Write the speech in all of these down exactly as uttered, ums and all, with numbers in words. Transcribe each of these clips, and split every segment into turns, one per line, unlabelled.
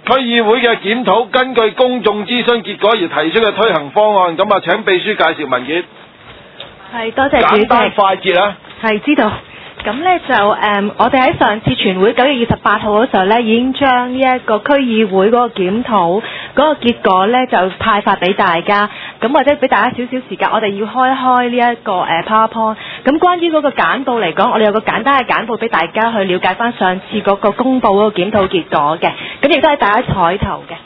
區議會嘅檢討根據公眾諮詢結果而提出嘅推行方案，咁啊請秘書介紹文件。
係，多謝主席。
簡單快捷啊！
係知道。咁呢就誒、嗯，我哋喺上次全會九月二十八號嗰時候呢，已經將呢一個區議會嗰個檢討嗰個結果呢就派發俾大家。咁或者俾大家少少時間，我哋要開開呢一個誒 PowerPoint。咁關於嗰個簡報嚟講，我哋有個簡單嘅簡報俾大家去了解翻上次嗰個公佈嗰個檢討結果嘅。咁亦都係大家彩頭嘅。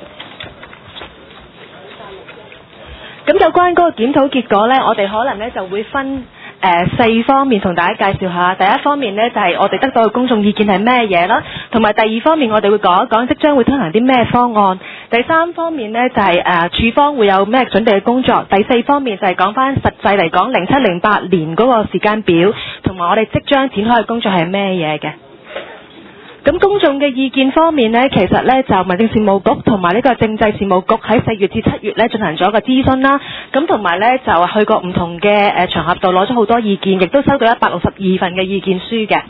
咁有關嗰個檢討結果呢，我哋可能呢就會分誒、呃、四方面同大家介紹下。第一方面呢，就係、是、我哋得到嘅公眾意見係咩嘢啦，同埋第二方面我哋會講一講即將會推行啲咩方案。第三方面呢，就係、是、誒、呃、處方會有咩準備嘅工作。第四方面就係講翻實際嚟講零七零八年嗰個時間表，同埋我哋即將展開嘅工作係咩嘢嘅。咁公眾嘅意見方面呢，其實呢就民政事務局同埋呢個政制事務局喺四月至七月呢進行咗一個諮詢啦。咁同埋呢就去過唔同嘅誒場合度攞咗好多意見，亦都收到一百六十二份嘅意見書嘅。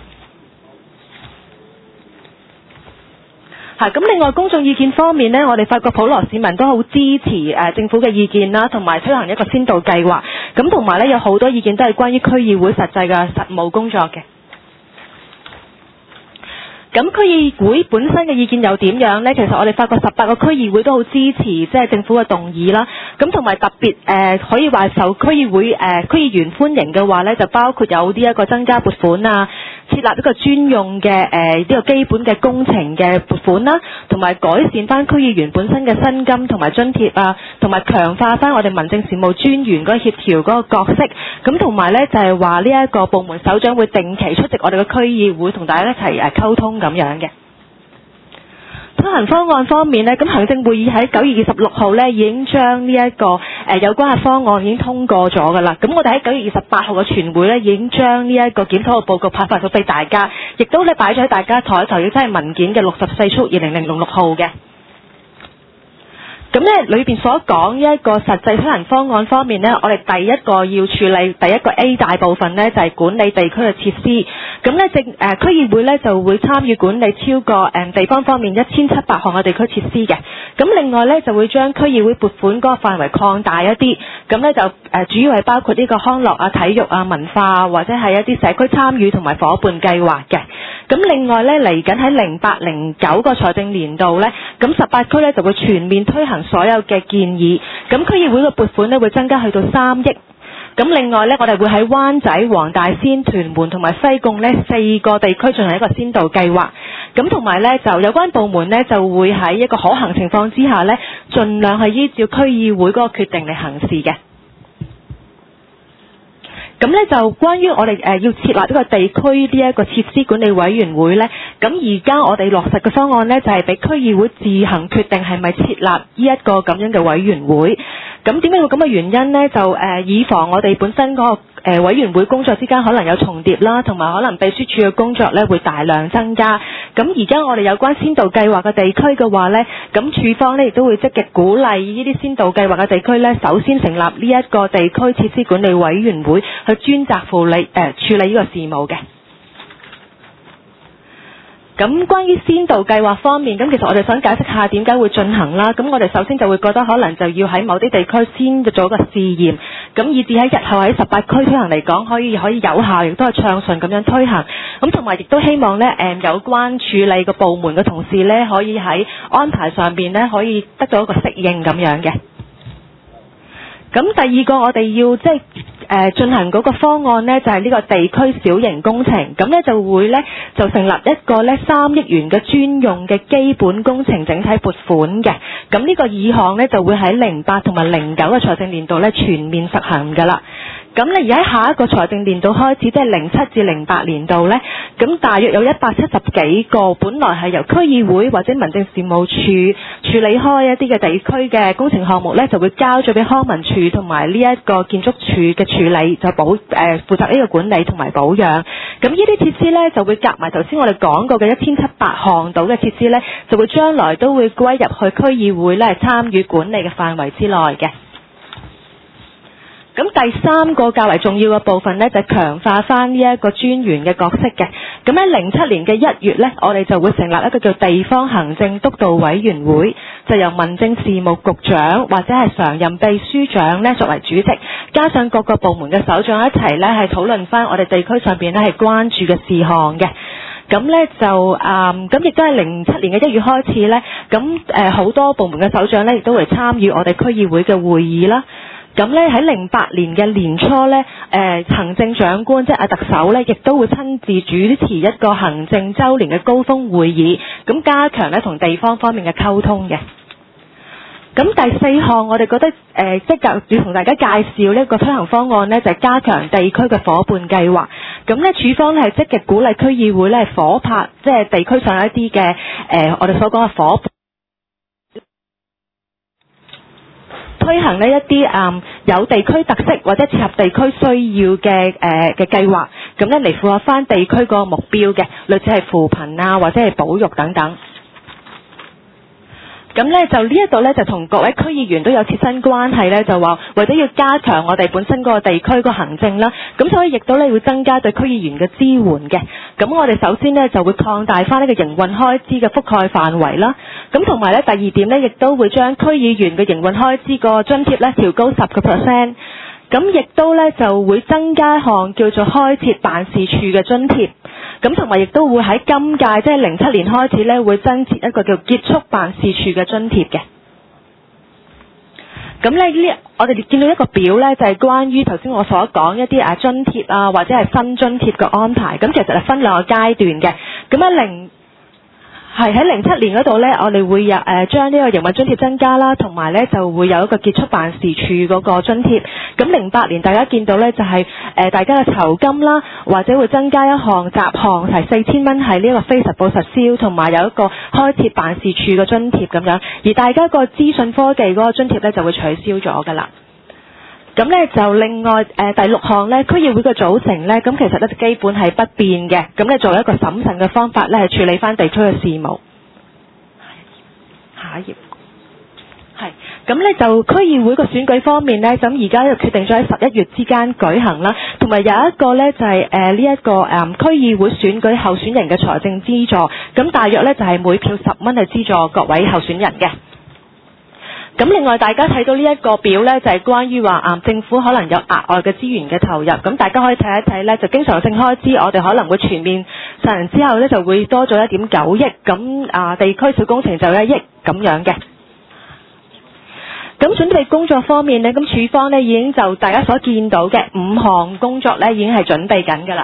咁另外公眾意見方面呢，我哋發覺普羅市民都好支持誒政府嘅意見啦，同埋推行一個先導計劃。咁同埋呢有好多意見都係關於區議會實際嘅實務工作嘅。咁區議會本身嘅意見又點樣呢？其實我哋發覺十八個區議會都好支持即係政府嘅動議啦。咁同埋特別誒、呃、可以話受區議會誒、呃、區議員歡迎嘅話呢，就包括有呢一個增加撥款啊，設立一個專用嘅誒呢個基本嘅工程嘅撥款啦，同埋改善翻區議員本身嘅薪金同埋津貼啊，同埋強化翻我哋民政事務專員嗰個協調嗰個角色。咁同埋呢，就係話呢一個部門首長會定期出席我哋嘅區議會，同大家一齊誒溝通咁樣嘅。推行方案方面呢，咁行政會議喺九月二十六號呢已經將呢一個誒、呃、有關嘅方案已經通過咗㗎啦。咁我哋喺九月二十八號嘅全會呢已經將呢一個檢討嘅報告派發咗俾大家，亦都呢擺咗喺大家台頭，亦都係文件嘅六十四速二零零六號嘅。咁呢裏邊所講呢一個實際推行方案方面呢，我哋第一個要處理第一個 A 大部分呢，就係、是、管理地區嘅設施。咁呢政誒區議會呢就會參與管理超過誒、呃、地方方面一千七百項嘅地區設施嘅。咁另外呢就會將區議會撥款嗰個範圍擴大一啲。咁呢就誒、呃、主要係包括呢個康樂啊、體育啊、文化啊，或者係一啲社區參與同埋夥伴計劃嘅。咁另外呢嚟緊喺零八零九個財政年度呢，咁十八區呢就會全面推行所有嘅建議。咁區議會嘅撥款呢會增加去到三億。咁另外呢，我哋會喺灣仔、黃大仙、屯門同埋西貢呢四個地區進行一個先導計劃。咁同埋呢，就有關部門呢就會喺一個可行情況之下呢，盡量係依照區議會嗰個決定嚟行事嘅。咁呢就關於我哋誒要設立呢個地區呢一個設施管理委員會呢，咁而家我哋落實嘅方案呢，就係俾區議會自行決定係咪設立呢一個咁樣嘅委員會。咁點解會咁嘅原因呢？就誒、呃、以防我哋本身嗰、那個、呃、委員會工作之間可能有重疊啦，同埋可能秘書處嘅工作呢會大量增加。咁而家我哋有關先導計劃嘅地區嘅話呢，咁處方呢亦都會積極鼓勵呢啲先導計劃嘅地區呢，首先成立呢一個地區設施管理委員會，去專責負理誒、呃、處理呢個事務嘅。咁關於先導計劃方面，咁其實我哋想解釋下點解會進行啦。咁我哋首先就會覺得可能就要喺某啲地區先做一個試驗，咁以至喺日後喺十八區推行嚟講，可以可以有效，亦都係暢順咁樣推行。咁同埋亦都希望呢誒有關處理嘅部門嘅同事呢，可以喺安排上邊呢，可以得到一個適應咁樣嘅。咁第二個我哋要即係誒進行嗰個方案呢，就係、是、呢個地區小型工程。咁呢就會呢，就成立一個呢三億元嘅專用嘅基本工程整體撥款嘅。咁呢個議項呢，就會喺零八同埋零九嘅財政年度呢全面實行㗎啦。咁呢而喺下一個財政年度開始，即係零七至零八年度呢，咁大約有一百七十幾個本來係由區議會或者民政事務處處理開一啲嘅地區嘅工程項目呢，就會交咗俾康文署同埋呢一個建築署嘅處理，就保誒、呃、負責呢個管理同埋保養。咁呢啲設施呢，就會夾埋頭先我哋講過嘅一千七百項度嘅設施呢，就會將來都會歸入去區議會呢參與管理嘅範圍之內嘅。咁咁第三個較為重要嘅部分呢，就係強化翻呢一個專員嘅角色嘅。咁喺零七年嘅一月呢，我哋就會成立一個叫地方行政督導委員會，就由民政事務局長或者係常任秘書長呢作為主席，加上各個部門嘅首長一齊呢，係討論翻我哋地區上邊呢係關注嘅事項嘅。咁呢就誒，咁亦都係零七年嘅一月開始呢，咁誒好多部門嘅首長呢，亦都會參與我哋區議會嘅會議啦。咁呢喺零八年嘅年初呢，誒、呃、行政長官即係阿特首呢，亦都會親自主持一個行政週年嘅高峰會議，咁加強呢同地方方面嘅溝通嘅。咁第四項我哋覺得誒、呃，即係要同大家介紹呢個推行方案呢，就係、是、加強地區嘅伙伴計劃。咁呢處方呢係積極鼓勵區議會呢係夥拍，即係地區上一啲嘅誒，我哋所講嘅夥伴，推行呢一啲誒、嗯、有地區特色或者切合地區需要嘅誒嘅計劃，咁呢嚟符合翻地區個目標嘅，類似係扶貧啊或者係保育等等。咁呢就呢一度呢，就同各位區議員都有切身關係呢，就話為咗要加強我哋本身嗰個地區個行政啦，咁所以亦都呢會增加對區議員嘅支援嘅。咁我哋首先呢，就會擴大翻呢個營運開支嘅覆蓋範圍啦。咁同埋呢，第二點呢，亦都會將區議員嘅營運開支個津貼呢調高十個 percent。咁亦都呢，就會增加一項叫做開設辦事處嘅津貼。咁同埋亦都會喺今屆即係零七年開始呢，會增設一個叫結束辦事處嘅津貼嘅。咁呢呢，我哋見到一個表呢，就係關於頭先我所講一啲啊津貼啊或者係新津貼嘅安排。咁其實係分兩個階段嘅。咁啊零係喺零七年嗰度呢，我哋會有誒將呢個營運津貼增加啦，同埋呢就會有一個結束辦事處嗰個津貼。咁零八年大家見到呢，就係、是、誒、呃、大家嘅酬金啦，或者會增加一項雜項係四千蚊，係呢個非實報實銷，同埋有一個開設辦事處嘅津貼咁樣。而大家個資訊科技嗰個津貼呢，就會取消咗㗎啦。咁呢就另外誒、呃、第六項呢，區議會嘅組成呢，咁其實呢基本係不變嘅。咁呢做一個審慎嘅方法呢，係處理翻地區嘅事務。下一頁。係。咁呢就區議會個選舉方面呢，咁而家就決定咗喺十一月之間舉行啦。同埋有一個呢，就係誒呢一個誒、嗯、區議會選舉候選人嘅財政資助。咁大約呢，就係、是、每票十蚊去資助各位候選人嘅。咁另外大家睇到呢一個表呢，就係、是、關於話啊政府可能有額外嘅資源嘅投入，咁大家可以睇一睇呢，就經常性開支，我哋可能會全面實行之後呢，就會多咗一點九億，咁啊地區小工程就一億咁樣嘅。咁準備工作方面呢，咁處方呢已經就大家所見到嘅五項工作呢已經係準備緊㗎啦。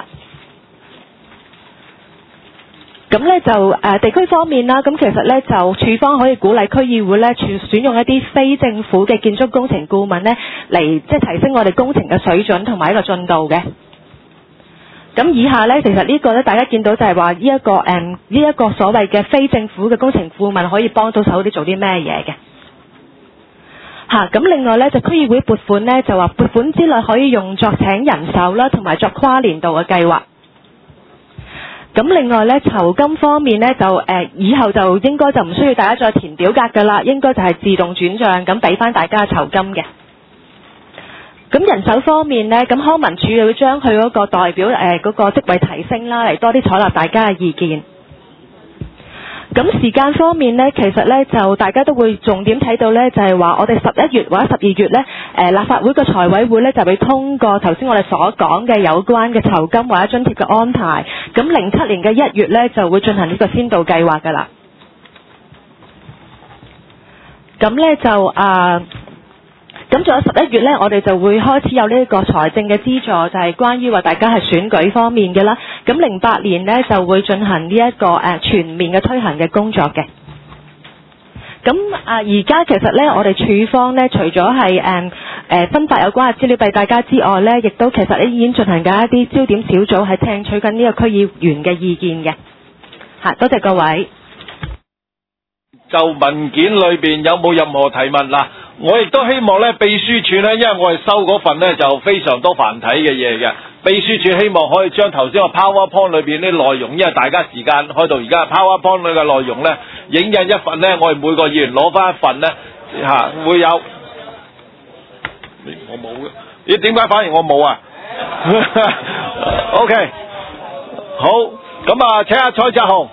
咁呢就誒、呃、地區方面啦，咁其實呢就處方可以鼓勵區議會呢選選用一啲非政府嘅建築工程顧問呢嚟即係提升我哋工程嘅水準同埋一個進度嘅。咁以下呢，其實呢個呢大家見到就係話呢一個誒呢一個所謂嘅非政府嘅工程顧問可以幫到手啲做啲咩嘢嘅。嚇，咁另外呢，就區議會撥款呢，就話撥款之內可以用作請人手啦，同埋作跨年度嘅計劃。咁另外呢，酬金方面呢，就誒、呃、以後就應該就唔需要大家再填表格㗎啦，應該就係自動轉帳咁俾翻大家嘅酬金嘅。咁人手方面呢，咁康文署又會將佢嗰個代表誒嗰、呃嗰個職位提升啦，嚟多啲採納大家嘅意見。咁時間方面呢，其實呢就大家都會重點睇到呢，就係話我哋十一月或者十二月呢，誒、呃、立法會個財委會呢就會通過頭先我哋所講嘅有關嘅酬金或者津貼嘅安排。咁零七年嘅一月呢就會進行呢個先導計劃㗎啦。咁呢就啊。咁仲有十一月呢，我哋就會開始有呢一個財政嘅資助，就係、是、關於話大家係選舉方面嘅啦。咁零八年呢，就會進行呢、這、一個誒、呃、全面嘅推行嘅工作嘅。咁啊，而家其實呢，我哋處方呢，除咗係誒誒分發有關嘅資料俾大家之外呢，亦都其實已經進行緊一啲焦點小組，係聽取緊呢個區議員嘅意見嘅。嚇，多謝各位。
就文件裏邊有冇任何提問嗱？我亦都希望咧，秘書處咧，因為我係收嗰份咧就非常多繁體嘅嘢嘅，秘書處希望可以將頭先個 PowerPoint 裏邊啲內容，因為大家時間開到而家 PowerPoint 裏嘅內容咧，影印一份咧，我哋每個議員攞翻一份咧嚇、啊，會有。 我冇嘅。咦？點解反而我冇啊？OK， 好，咁啊，請阿蔡澤雄。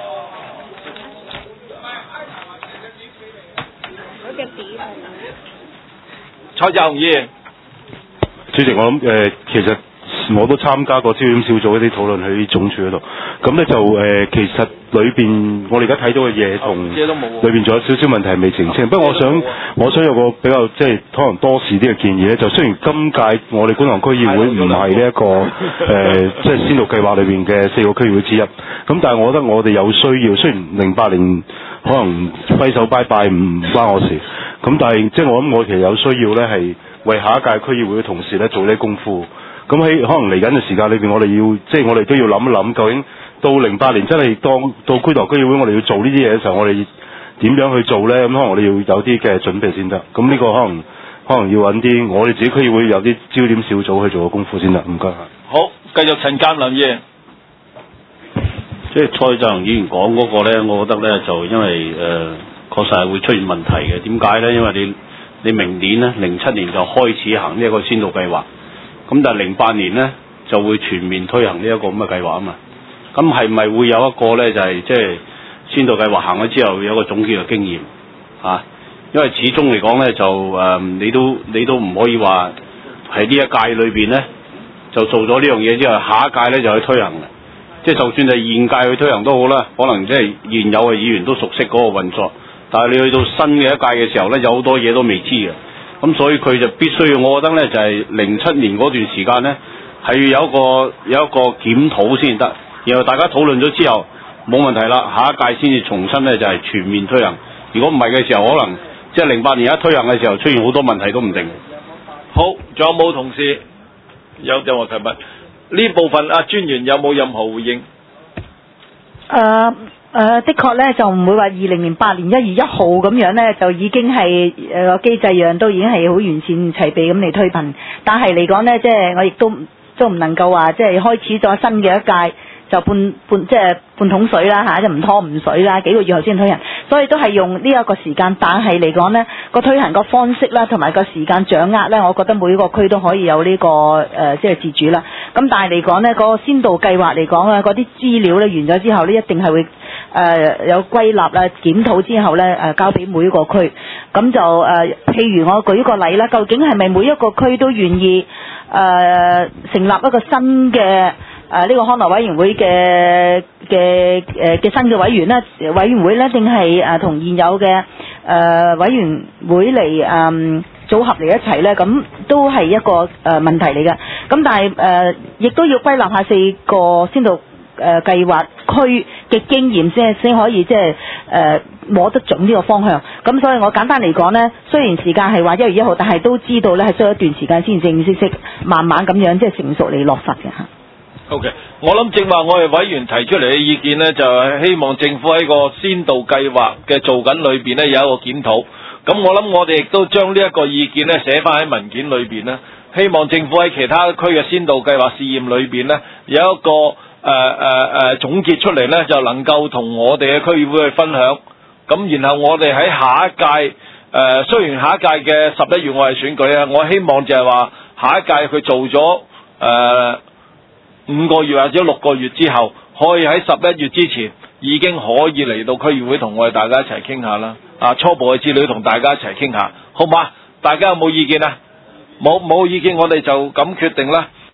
蔡澤雄議員。
主席，我諗誒、呃，其實我都參加過焦點小組一啲討論喺總署嗰度，咁咧就誒、呃，其實裏邊我哋而家睇到嘅嘢同裏邊仲有少少問題係未澄清。不過我想我想有個比較即係可能多事啲嘅建議咧，就雖然今屆我哋觀塘區議會唔係呢一個誒、呃、即係先導計劃裏邊嘅四個區議會之一，咁但係我覺得我哋有需要，雖然零八年可能揮手拜拜唔關我事，咁但係即係我諗我其實有需要咧係為下一屆區議會嘅同事咧做呢啲功夫。咁喺可能嚟緊嘅時間裏邊，我哋要即係我哋都要諗一諗，究竟到零八年真係當到區塘區議會，我哋要做呢啲嘢嘅時候，我哋點樣去做咧？咁可能我哋要有啲嘅準備先得。咁呢個可能可能要揾啲我哋自己區議會有啲焦點小組去做個功夫先得。唔該。
好，繼續陳鑑林議員。
即係蔡澤雄議員講嗰個咧，我覺得咧就因為誒、呃、確實係會出現問題嘅。點解咧？因為你你明年咧零七年就開始行呢一個先導計劃。咁但係零八年呢，就會全面推行呢一個咁嘅計劃啊嘛，咁係咪會有一個呢？就係即係先導計劃行咗之後有一個總結嘅經驗啊？因為始終嚟講呢，就誒、呃、你都你都唔可以話喺呢一屆裏邊呢，就做咗呢樣嘢之後，下一屆呢就去推行嘅，即係就算係現屆去推行都好啦，可能即係現有嘅議員都熟悉嗰個運作，但係你去到新嘅一屆嘅時候呢，有好多嘢都未知嘅。咁所以佢就必須要，我覺得呢，就係零七年嗰段時間呢，係要有一個有一個檢討先得，然後大家討論咗之後冇問題啦，下一屆先至重新呢，就係全面推行。如果唔係嘅時候，可能即係零八年一推行嘅時候出現好多問題都唔定。
好，仲有冇同事有任何提問？呢部分阿專員有冇任何回應？
誒、uh。誒、呃，的確咧就唔會話二零零八年一月一號咁樣咧，就已經係誒個機制樣都已經係好完善齊備咁嚟推行。但係嚟講咧，即係我亦都都唔能夠話即係開始咗新嘅一屆就半半即係半桶水啦嚇，就唔拖唔水啦，幾個月後先推行。所以都係用呢一個時間，但係嚟講咧個推行個方式啦，同埋個時間掌握咧，我覺得每個區都可以有呢、這個誒即係自主啦。咁但係嚟講咧，嗰、那個先導計劃嚟講啊，嗰啲資料咧完咗之後咧，一定係會。誒、呃、有歸納啦，檢討之後咧，誒、呃、交俾每一個區，咁就誒、呃，譬如我舉個例啦，究竟係咪每一個區都願意誒、呃、成立一個新嘅誒呢個康樂委員會嘅嘅誒嘅新嘅委員咧？委員會咧，定係誒同現有嘅誒、呃、委員會嚟誒、呃、組合嚟一齊咧？咁都係一個誒、呃、問題嚟嘅。咁但係誒，亦、呃、都要歸納下四個先導。誒、呃、計劃區嘅經驗先先可以即係誒摸得準呢個方向。咁所以我簡單嚟講呢，雖然時間係話一月一號，但係都知道呢係需要一段時間先正正式式慢慢咁樣即係成熟嚟落實嘅嚇。
OK，我諗正話我哋委員提出嚟嘅意見呢，就係希望政府喺個先導計劃嘅做緊裏邊呢有一個檢討。咁我諗我哋亦都將呢一個意見呢寫翻喺文件裏邊呢，希望政府喺其他區嘅先導計劃試驗裏邊呢有一個。誒誒誒總結出嚟呢，就能夠同我哋嘅區議會去分享。咁然後我哋喺下一屆誒、呃，雖然下一屆嘅十一月我係選舉啊，我希望就係話下一屆佢做咗誒、呃、五個月或者六個月之後，可以喺十一月之前已經可以嚟到區議會同我哋大家一齊傾下啦。啊，初步嘅資料同大家一齊傾下，好嘛？大家有冇意見啊？冇冇意見，我哋就咁決定啦。